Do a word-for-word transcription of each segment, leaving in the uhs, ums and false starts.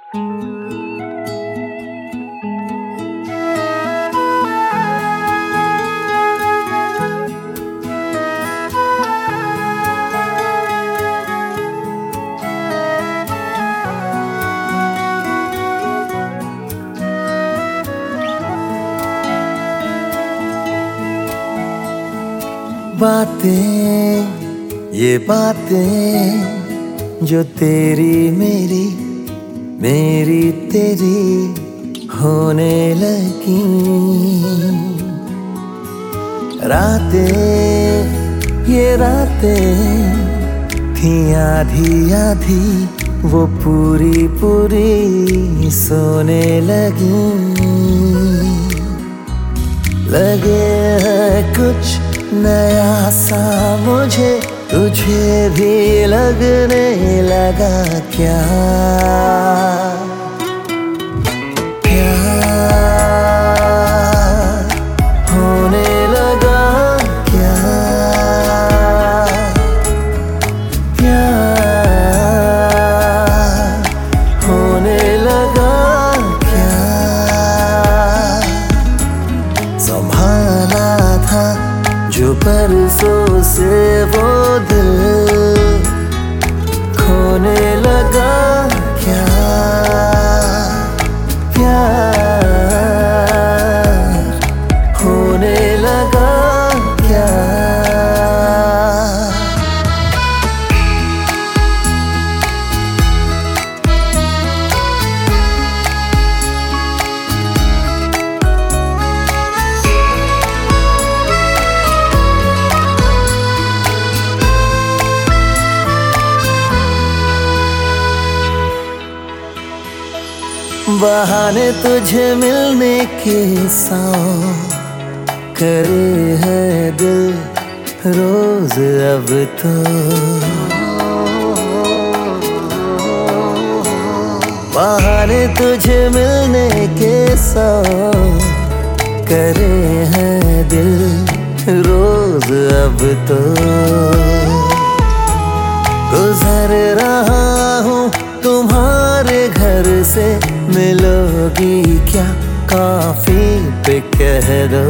बातें, ये बातें जो तेरी मेरी मेरी तेरी होने लगी। रातें, ये रातें थी आधी आधी वो पूरी पूरी सोने लगी। लगे है कुछ नया सा मुझे, तुझे भी लगने लगा क्या? प्यार होने लगा क्या? प्यार होने लगा क्या? संभाला था जो परसों से वो दिल, खोने लगा क्या? प्यार होने लगा क्या? बहाने तुझे मिलने के सौ करे है दिल रोज अब तो। बहाने तुझे मिलने के सौ करे है दिल रोज अब तो। गुजर रहा हूँ तुम्हारे घर से, मिलोगी क्या काफी पे कह दो,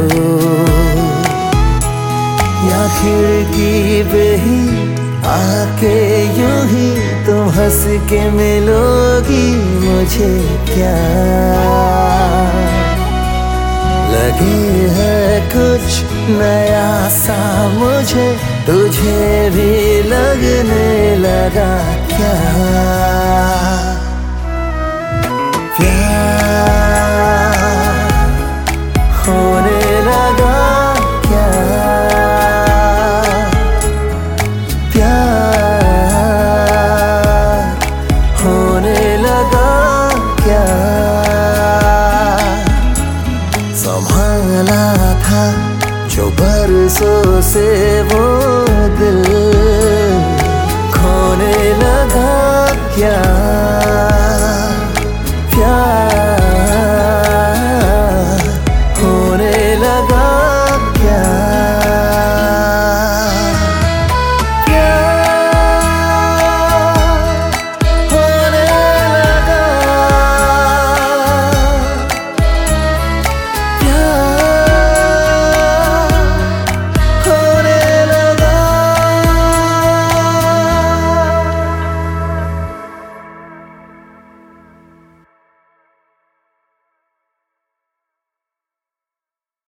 या खिड़की पे ही आके यूं ही तुम हंस के मिलोगी मुझे क्या? लगे है कुछ नया सा मुझे, तुझे भी लगने लगा क्या? प्यार